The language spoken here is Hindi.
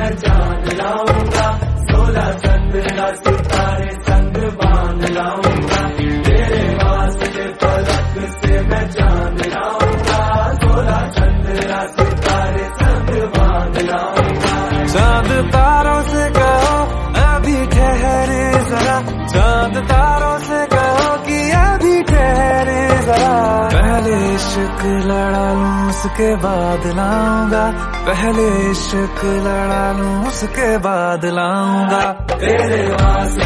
मैं चांद लाऊंगा, 16 चंद्रा सितारे संग बांध लाऊंगा, तेरे वास्ते फलक से मैं चांद लाऊंगा, 16 चंद्रा सितारे संग बांध लाऊंगा। चांद तारों से कहो अभी ठहरे जरा, चांद तारों से कहो कि अभी ठहरे जरा। पहले इश्क लड़ा लूं उसके बाद लाऊंगा, पहले इश्क लड़ा लूं उसके बाद लाऊंगा, तेरे वास्ते